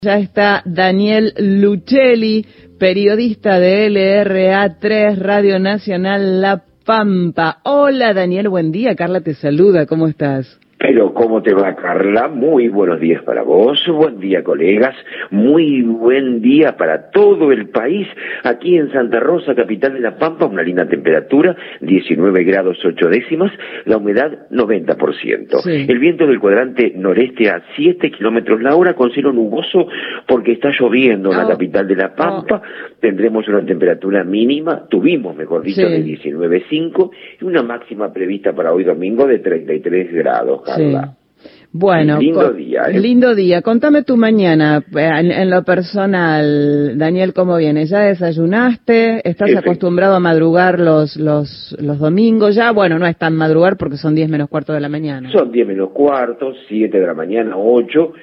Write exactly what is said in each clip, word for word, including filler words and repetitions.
Ya está Daniel Luchelli, periodista de L R A tres, Radio Nacional La Pampa. Hola Daniel, buen día, Carla te saluda, ¿cómo estás? Pero ¿cómo te va, Carla? Muy buenos días para vos, buen día, colegas, muy buen día para todo el país. Aquí en Santa Rosa, capital de La Pampa, una linda temperatura, diecinueve grados ocho décimas, la humedad noventa por ciento. Sí. El viento del cuadrante noreste a siete kilómetros la hora, con cielo nuboso porque está lloviendo en oh. la capital de La Pampa. Oh. Tendremos una temperatura mínima, tuvimos, mejor dicho, sí. de diecinueve coma cinco y una máxima prevista para hoy domingo de treinta y tres grados. Sí. Bueno, lindo día, ¿eh? Lindo día. Contame tu mañana, en, en lo personal, Daniel, ¿cómo viene? ¿Ya desayunaste? ¿Estás Efe. acostumbrado a madrugar los los los domingos? Ya, bueno, no es tan madrugar porque son diez menos cuarto de la mañana. Son diez menos cuarto, siete de la mañana, ocho,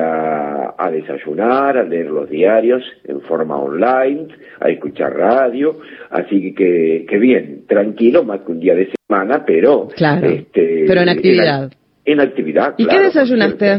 ya a desayunar, a leer los diarios en forma online, a escuchar radio, así que que, que bien, tranquilo, más que un día de semana, pero... Claro, este, pero en actividad. En, En actividad, ¿Y claro, qué desayunaste?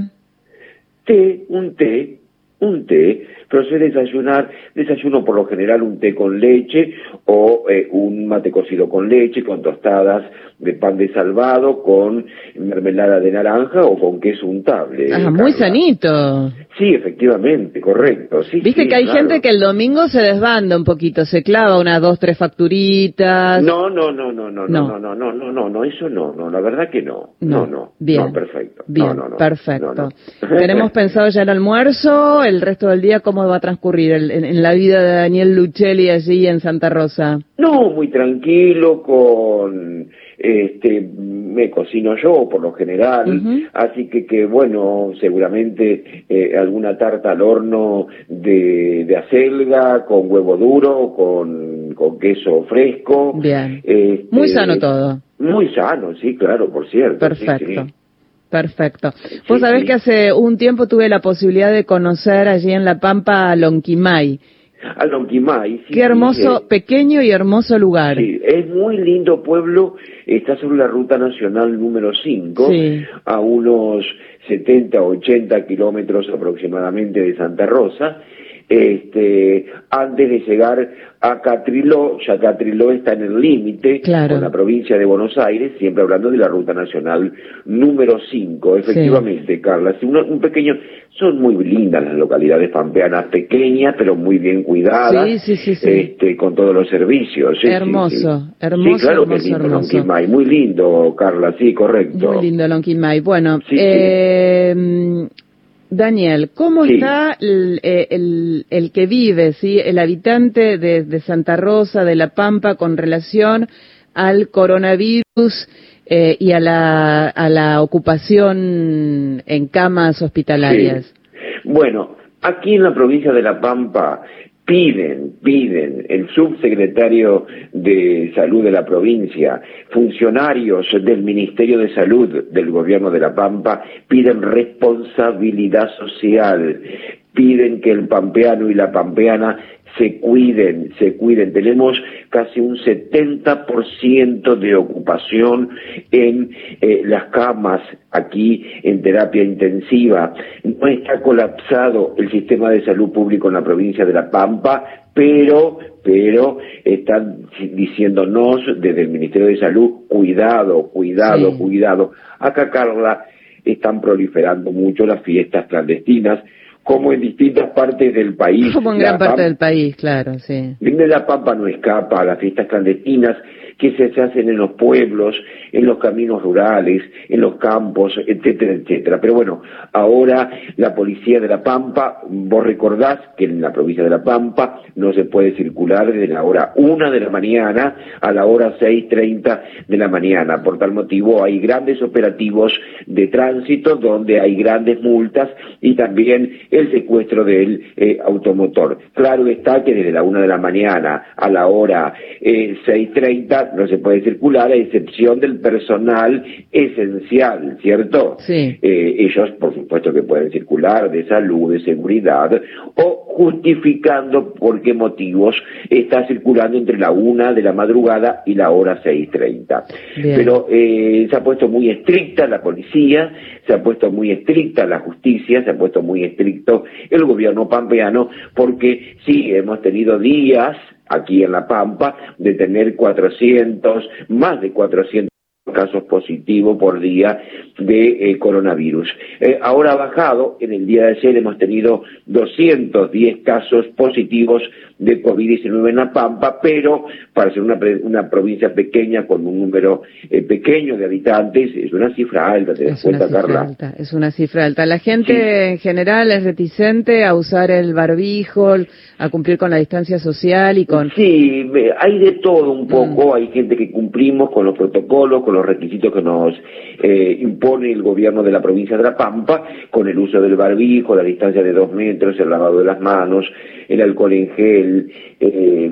Té, un té, un té, pero sé desayunar, desayuno por lo general un té con leche o eh, un mate cocido con leche, con tostadas de pan de salvado, con mermelada de naranja o con queso untable. Ah, muy sanito. Sí, efectivamente, correcto. Sí, Viste sí, que hay claro. gente que el domingo se desbanda un poquito, se clava unas dos, tres facturitas. No, no, no, no, no, no, no, no, no, no, no, no, eso no, no, la verdad que no. No, no, no. Bien. No, perfecto. Bien, no, no, no, perfecto. No, no. ¿Tenemos pensado ya el almuerzo? ¿El resto del día cómo va a transcurrir el, en, en la vida de Daniel Luchelli allí en Santa Rosa? No, muy tranquilo, con... este me cocino yo por lo general, uh-huh. así que que bueno, seguramente eh, alguna tarta al horno de, de acelga, con huevo duro, con, con queso fresco. Bien, este, muy sano todo. Muy sano, sí, claro, por cierto. Perfecto. Sí, sí. Perfecto. Vos sí, sabés sí. que hace un tiempo tuve la posibilidad de conocer allí en La Pampa a Lonquimay. A Lonquimay, sí. Qué hermoso, sí, eh, pequeño y hermoso lugar. Sí, es muy lindo pueblo, está sobre la ruta nacional número cinco, sí. a unos setenta, ochenta kilómetros aproximadamente de Santa Rosa. Este, antes de llegar a Catriló, ya Catriló está en el límite claro. con la provincia de Buenos Aires, siempre hablando de la ruta nacional número cinco, efectivamente, sí. Carla, un, un pequeño, son muy lindas las localidades pampeanas, pequeñas, pero muy bien cuidadas, sí, sí, sí, sí. Este, con todos los servicios. Sí, hermoso, sí, sí. hermoso, sí, claro hermoso, que lindo, hermoso. Lonquimay, muy lindo, Carla, sí, correcto. Muy lindo Lonquimay. Bueno, sí, eh... sí. Daniel, ¿cómo sí. está el, el, el que vive, sí, el habitante de, de Santa Rosa, de La Pampa, con relación al coronavirus eh, y a la, a la ocupación en camas hospitalarias? Sí. Bueno, aquí en la provincia de La Pampa piden, piden, el subsecretario de Salud de la provincia, funcionarios del Ministerio de Salud del Gobierno de La Pampa, piden responsabilidad social, piden que el pampeano y la pampeana se cuiden, se cuiden. Tenemos casi un setenta por ciento de ocupación en eh, las camas aquí en terapia intensiva. No está colapsado el sistema de salud público en la provincia de La Pampa, pero pero están diciéndonos desde el Ministerio de Salud, cuidado, cuidado, sí. cuidado. Acá, Carla, están proliferando mucho las fiestas clandestinas, como en distintas partes del país. Como en gran parte del país, claro, sí. De La Pampa no escapa a las fiestas clandestinas que se hacen en los pueblos, en los caminos rurales, en los campos, etcétera, etcétera. Pero bueno, ahora la policía de La Pampa, vos recordás que en la provincia de La Pampa no se puede circular desde la hora una de la mañana a la hora seis treinta de la mañana. Por tal motivo hay grandes operativos de tránsito donde hay grandes multas y también el secuestro del eh, automotor. Claro está que desde la una de la mañana a la hora eh, seis treinta no se puede circular, a excepción del personal esencial, ¿cierto? Sí. Eh, ellos, por supuesto, que pueden circular de salud, de seguridad, o justificando por qué motivos está circulando entre la una de la madrugada y la hora seis treinta. Pero eh, se ha puesto muy estricta la policía, se ha puesto muy estricta la justicia, se ha puesto muy estricto el gobierno pampeano, porque sí, hemos tenido días aquí en La Pampa de tener cuatrocientos, más de cuatrocientos casos positivos por día de eh, coronavirus. Eh, ahora ha bajado, en el día de ayer hemos tenido doscientos diez casos positivos de COVID diecinueve en La Pampa, pero para ser una, una provincia pequeña con un número eh, pequeño de habitantes, es una cifra alta, ¿te das cuenta, Carla? Alta, es una cifra alta. La gente sí. en general es reticente a usar el barbijo, a cumplir con la distancia social y con... Sí, hay de todo un poco, mm. hay gente que cumplimos con los protocolos, con los requisitos que nos eh, impone el gobierno de la provincia de La Pampa, con el uso del barbijo, la distancia de dos metros, el lavado de las manos, el alcohol en gel, eh,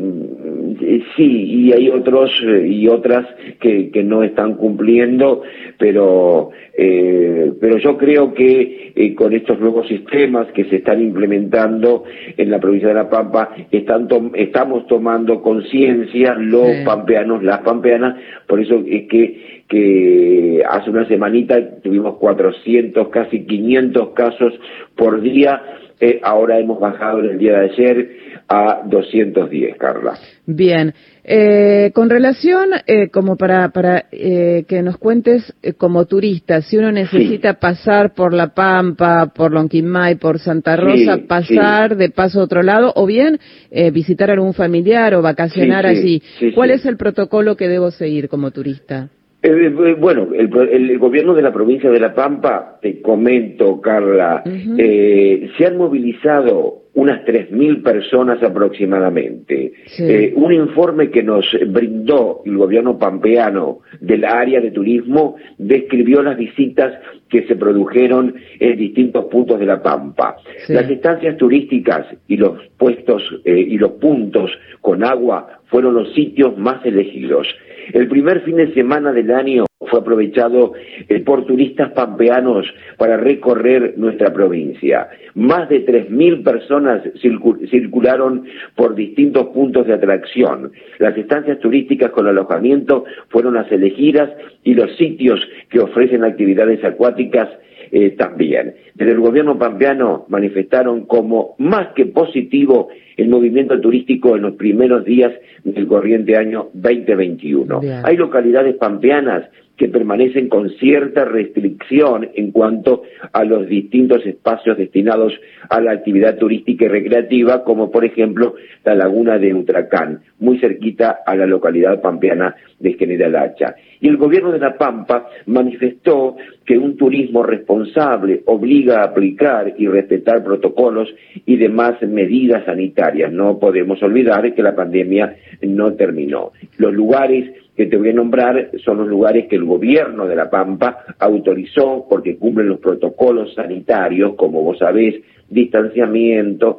sí, y hay otros eh, y otras que, que no están cumpliendo, pero eh, pero yo creo que eh, con estos nuevos sistemas que se están implementando en la provincia de La Pampa, están to- estamos tomando conciencia los sí. pampeanos, las pampeanas, por eso es que que hace una semanita tuvimos cuatrocientos, casi quinientos casos por día, eh, ahora hemos bajado en el día de ayer a doscientos diez, Carla. Bien, eh, con relación, eh, como para para eh, que nos cuentes eh, como turista, si uno necesita sí. pasar por La Pampa, por Lonquimay, por Santa Rosa, sí, pasar sí. de paso a otro lado, o bien eh, visitar a algún familiar o vacacionar sí, allí, sí, sí, ¿cuál sí. es el protocolo que debo seguir como turista? Eh, bueno, el, el, el gobierno de la provincia de La Pampa, te comento, Carla, uh-huh. eh, se han movilizado unas tres mil personas aproximadamente. Sí. Eh, un informe que nos brindó el gobierno pampeano del área de turismo describió las visitas que se produjeron en distintos puntos de La Pampa. Sí. Las estancias turísticas y los puestos eh, y los puntos con agua fueron los sitios más elegidos. El primer fin de semana del año fue aprovechado eh, por turistas pampeanos para recorrer nuestra provincia. Más de tres mil personas circul- circularon por distintos puntos de atracción. Las estancias turísticas con alojamiento fueron las elegidas y los sitios que ofrecen actividades acuáticas eh, también. Desde el gobierno pampeano manifestaron como más que positivo el movimiento turístico en los primeros días del corriente año veinte veintiuno. Bien. Hay localidades pampeanas que permanecen con cierta restricción en cuanto a los distintos espacios destinados a la actividad turística y recreativa, como por ejemplo la laguna de Utracán, muy cerquita a la localidad pampeana de General Hacha. Y el gobierno de La Pampa manifestó que un turismo responsable obliga a aplicar y respetar protocolos y demás medidas sanitarias. No podemos olvidar que la pandemia no terminó. Los lugares que te voy a nombrar son los lugares que el gobierno de La Pampa autorizó porque cumplen los protocolos sanitarios, como vos sabés, distanciamiento,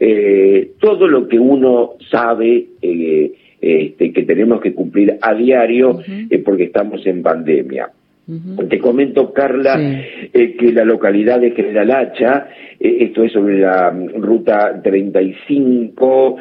eh, todo lo que uno sabe eh, este, que tenemos que cumplir a diario uh-huh. eh, porque estamos en pandemia. Uh-huh. Te comento, Carla, sí. eh, que la localidad de General Hacha, eh, esto es sobre la ruta treinta y cinco,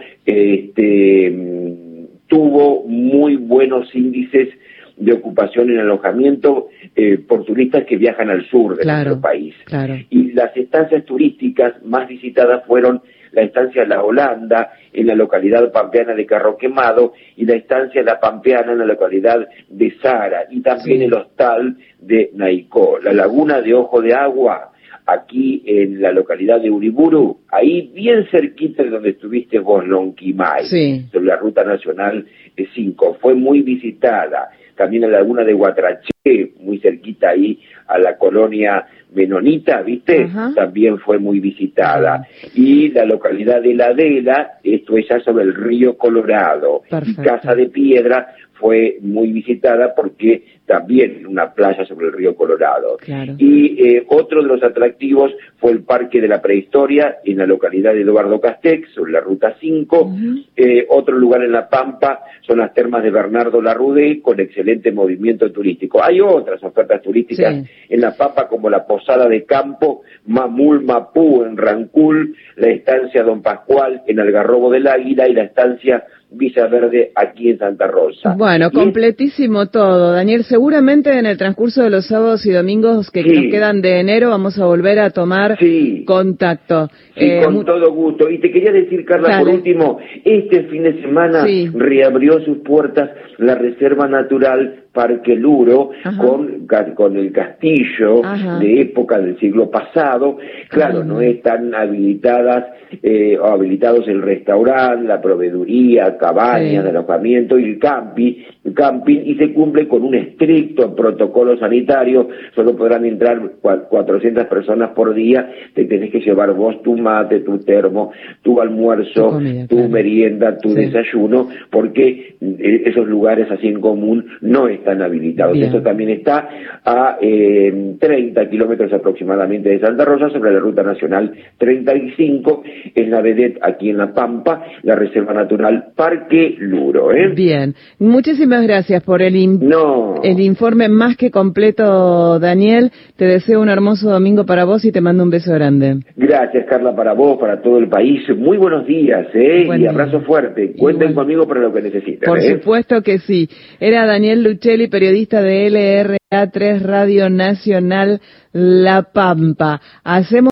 este, tuvo muy buenos índices de ocupación en alojamiento eh, por turistas que viajan al sur de claro, nuestro país. Claro. Y las estancias turísticas más visitadas fueron la estancia La Holanda en la localidad pampeana de Carro Quemado y la estancia La Pampeana en la localidad de Zara y también sí. el hostal de Naicó. La laguna de Ojo de Agua, aquí en la localidad de Uriburu, ahí bien cerquita de donde estuviste vos, Lonquimay, sí. sobre la ruta nacional cinco, fue muy visitada. También la laguna de Guatraché, muy cerquita ahí a la colonia menonita, ¿viste? Uh-huh. También fue muy visitada. Uh-huh. Y la localidad de La Adela, esto es ya sobre el río Colorado. Perfecto. Y Casa de Piedra fue muy visitada porque también una playa sobre el río Colorado. Claro. Y eh, otro de los atractivos fue el Parque de la Prehistoria en la localidad de Eduardo Castex, sobre la ruta cinco. Uh-huh. Eh, otro lugar en La Pampa son las termas de Bernardo Larrudé, con excelente movimiento turístico. Hay otras ofertas turísticas sí. en La Pampa, como la Posada de Campo, Mamul Mapú en Rancul, la estancia Don Pascual en Algarrobo del Águila y la estancia Villa Verde aquí en Santa Rosa. Bueno, y completísimo es... todo, Daniel. Seguro seguramente en el transcurso de los sábados y domingos que, sí. que nos quedan de enero vamos a volver a tomar sí. contacto. Sí, eh, con todo gusto. Y te quería decir, Carla, Dale. por último, este fin de semana sí. reabrió sus puertas la Reserva Natural Parque Luro, con, con el castillo Ajá. de época del siglo pasado. Claro, Ajá. no están habilitadas eh, o habilitados el restaurante, la proveeduría, cabañas sí. de alojamiento y el camping, el camping, y se cumple con un estricto protocolo sanitario. Solo podrán entrar cuatrocientas personas por día. Te tenés que llevar vos tu mate, tu termo, tu almuerzo, tu, comida, tu claro. merienda, tu sí. desayuno, porque esos lugares así en común no están habilitados. Bien. Esto también está a eh, treinta kilómetros aproximadamente de Santa Rosa, sobre la ruta nacional treinta y cinco, en la vedette aquí en La Pampa, la Reserva Natural Parque Luro. ¿eh? Bien, muchísimas gracias por el, in no. el informe más que completo, Daniel. Te deseo un hermoso domingo para vos y te mando un beso grande. Gracias, Carla, para vos, para todo el país. Muy buenos días, ¿eh? Buen y abrazo día. fuerte. Cuenten Igual. conmigo para lo que necesiten. Por ¿eh? supuesto que sí. Era Daniel Luchelli, periodista de L R A tres Radio Nacional La Pampa. Hacemos